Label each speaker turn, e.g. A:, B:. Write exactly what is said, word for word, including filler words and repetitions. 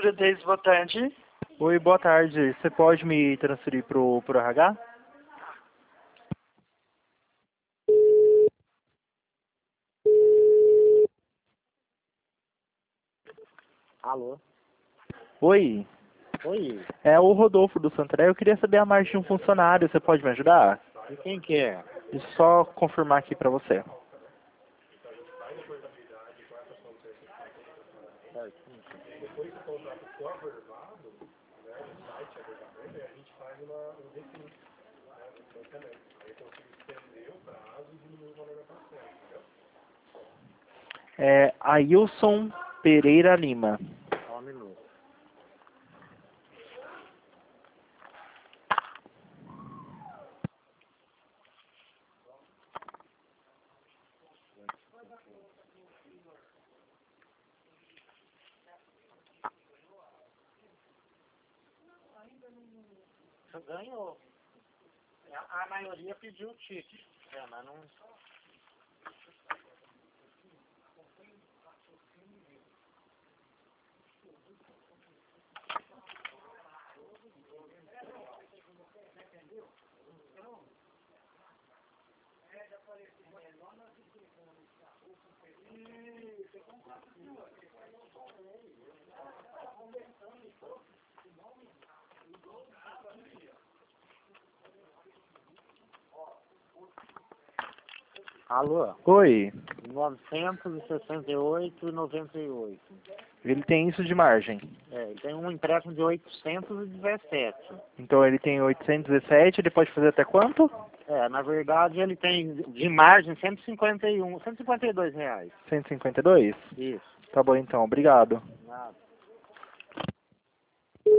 A: Juredeis, boa tarde.
B: Oi, boa tarde. Você pode me transferir pro, pro R H?
C: Alô?
B: Oi,
C: Oi,
B: é o Rodolfo do Santarém. Eu queria saber a margem de um funcionário. Você pode me ajudar?
C: e quem que é?
B: Deixa eu só confirmar aqui pra você. É Ailson Pereira Lima.
C: Só um minuto. Você ganhou. A, a maioria pediu o ticket. É, mas não... Alô?
B: Oi,
C: novecentos e sessenta e oito e noventa e oito.
B: ele tem isso de margem.
C: É, ele tem um empréstimo de oitocentos e dezessete.
B: Então ele tem oitocentos e dezessete, ele pode fazer até quanto?
C: É, na verdade ele tem de margem cento e cinquenta e um, cento e cinquenta e dois reais.
B: cento e cinquenta e dois?
C: Isso.
B: Tá bom então, obrigado.
C: Nada.